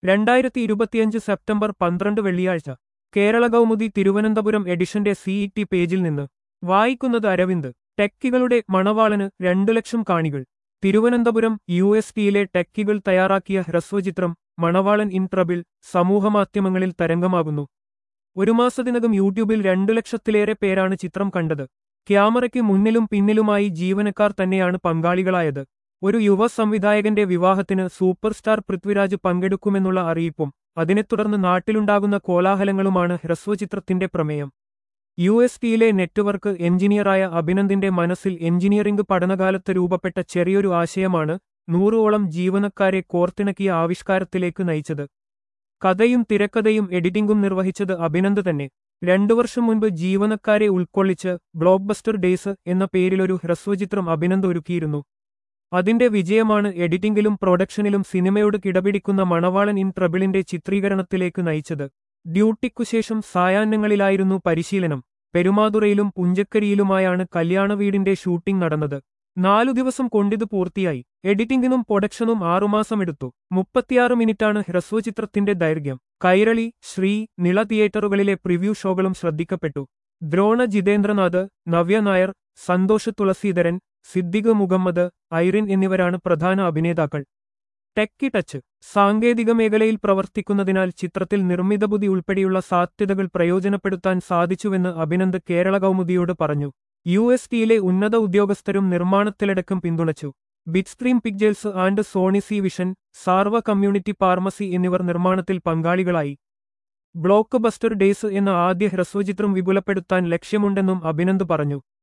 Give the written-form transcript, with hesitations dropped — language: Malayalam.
2025 സെപ്റ്റംബർ 12 വെള്ളിയാഴ്ച കേരള കൗമുദി തിരുവനന്തപുരം എഡിഷന്റെ സിഇടി പേജിൽ നിന്ന് വായിക്കുന്നത് അരവിന്ദ്. ടെക്കികളുടെ മണവാളന് 2 ലക്ഷം കാണികൾ. തിരുവനന്തപുരം USTയിലെ ടെക്കികൾ തയ്യാറാക്കിയ ഹ്രസ്വചിത്രം മണവാളൻ ഇൻ ട്രബിൾ സമൂഹമാധ്യമങ്ങളിൽ തരംഗമാകുന്നു. ഒരു മാസത്തിനകം യൂട്യൂബിൽ 2 ലക്ഷത്തിലേറെ പേരാണ് ചിത്രം കണ്ടത്. ക്യാമറയ്ക്ക് മുന്നിലും പിന്നിലുമായി ജീവനക്കാർ തന്നെയാണ് പങ്കാളികളായത്. ഒരു യുവ സംവിധായകന്റെ വിവാഹത്തിന് സൂപ്പർ സ്റ്റാർ പൃഥ്വിരാജ് പങ്കെടുക്കുമെന്നുള്ള അറിയിപ്പും അതിനെ തുടർന്ന് നാട്ടിലുണ്ടാകുന്ന കോലാഹലങ്ങളുമാണ് ഹ്രസ്വചിത്രത്തിന്റെ പ്രമേയം. USTയിലെ നെറ്റ്വർക്ക് എഞ്ചിനീയറായ അഭിനന്ദിന്റെ മനസ്സിൽ എഞ്ചിനീയറിംഗ് പഠനകാലത്ത് രൂപപ്പെട്ട ചെറിയൊരു ആശയമാണ് 100ഓളം ജീവനക്കാരെ കോർത്തിണക്കിയ ആവിഷ്കാരത്തിലേക്ക് നയിച്ചത്. കഥയും തിരക്കഥയും എഡിറ്റിംഗും നിർവഹിച്ചത് അഭിനന്ദ് തന്നെ. 2 വർഷം മുൻപ് ജീവനക്കാരെ ഉൾക്കൊള്ളിച്ച് ബ്ലോക്ക്ബസ്റ്റർ ഡേയ്സ് എന്ന പേരിലൊരു ഹ്രസ്വചിത്രം അഭിനന്ദ് ഒരുക്കിയിരുന്നു. അതിന്റെ വിജയമാണ് എഡിറ്റിംഗിലും പ്രൊഡക്ഷനിലും സിനിമയോട് കിടപിടിക്കുന്ന മണവാളൻ ഇൻ ട്രബിളിന്റെ ചിത്രീകരണത്തിലേക്ക് നയിച്ചത്. ഡ്യൂട്ടിക്കുശേഷം സായാഹ്നങ്ങളിലായിരുന്നു പരിശീലനം. പെരുമാതുറയിലും പുഞ്ചക്കരിയിലുമായാണ് കല്യാണവീടിന്റെ ഷൂട്ടിംഗ് നടന്നത്. 4 ദിവസം കൊണ്ടിത് പൂർത്തിയായി. എഡിറ്റിംഗിനും പ്രൊഡക്ഷനും 6 മാസമെടുത്തു. 36 മിനിറ്റാണ് ഹ്രസ്വചിത്രത്തിന്റെ ദൈർഘ്യം. കൈരളി, ശ്രീ, നിള തിയേറ്ററുകളിലെ പ്രിവ്യൂ ഷോകളും ശ്രദ്ധിക്കപ്പെട്ടു. ദ്രോണ ജിതേന്ദ്രനാഥ്, നവ്യ നായർ, സന്തോഷ് തുളസീധരൻ, സിദ്ദിഖ് മുഹമ്മദ്, ഐറിൻ എന്നിവരാണ് പ്രധാന അഭിനേതാക്കൾ. ടെക്കി ടച്ച് സാങ്കേതിക മേഖലയിൽ പ്രവർത്തിക്കുന്നതിനാൽ ചിത്രത്തിൽ നിർമ്മിതബുദ്ധി ഉൾപ്പെടെയുള്ള സാധ്യതകൾ പ്രയോജനപ്പെടുത്താൻ സാധിച്ചുവെന്ന് അഭിനന്ദ് കേരള കൗമുദിയോട് പറഞ്ഞു. USTയിലെ ഉന്നത ഉദ്യോഗസ്ഥരും നിർമ്മാണത്തിലടക്കം പിന്തുണച്ചു. Bitstream Pictures and Sony C Vision, Sarva community pharmacy എന്നിവർ നിർമ്മാണത്തിൽ പങ്കാളികളായി. ബ്ലോക്ക് ബസ്റ്റർ ഡേയ്സ് എന്ന ആദ്യ ഹ്രസ്വചിത്രം വിപുലപ്പെടുത്താൻ ലക്ഷ്യമുണ്ടെന്നും അഭിനന്ദ് പറഞ്ഞു.